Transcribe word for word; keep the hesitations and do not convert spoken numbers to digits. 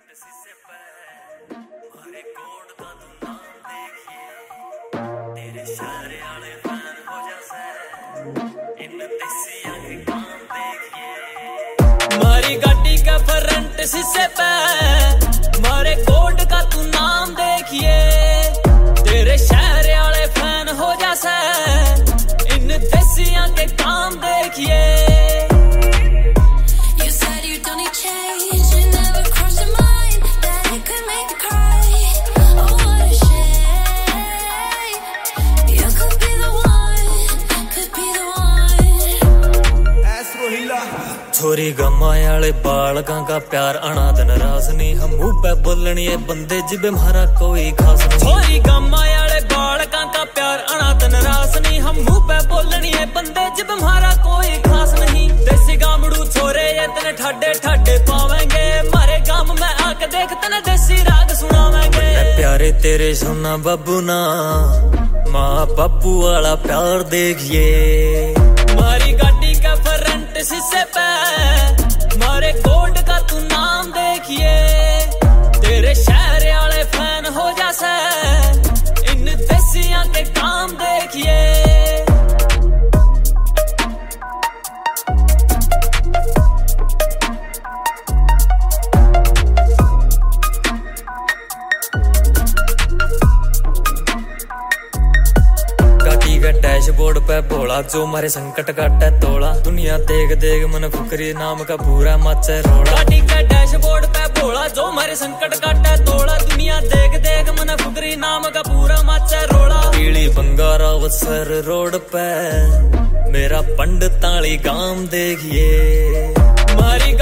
शीशे पे मारे कोड का तू नाम देखिए तेरे इशारे वाले फैन हो जासे इन देसियां के काम देखिए मारी गाड़ी का फ्रंट शीशे पे मारे कोड का तू नाम देखिए तेरे इशारे वाले फैन हो जासे इन देसियां के काम देखिए छोरी गमाए वाले बालकां का प्यार अनाथ नाराज नहीं हम मुंह पे बोलनी है बंदे जिबे हमारा कोई खास नहीं छोरी गमाए वाले बालकां का प्यार अनाथ नाराज नहीं हम मुंह पे बोलनी है बंदे जिबे हमारा कोई खास नहीं देसी गामड़ू छोरे ये तने ठाडे ठाडे पावेंगे मारे गाम में आके देख तने देसी राग सुनावेंगे प्यारे तेरे सोना बाबू ना माँ बापू वाला प्यार देखिए मारी गाड़ी का फ्रंट शीशे पे मारे कोड का तू नाम देखिए तेरे शहर वाले फैन हो जासे इन देसियां के काम देखिए डैशबोर्ड पे भोला जो मारे संकट काटे तोला दुनिया देख देख मन फुकरी नाम का पूरा मचे रोड़ा गाड़ी के डैशबोर्ड पे भोला जो मारे संकट काटे तोला दुनिया देख देख मन फुकरी नाम का पूरा मचे रोड़ा पीली बंगारा अवसर रोड पे मेरा पंडिताली गांव देखिए मारी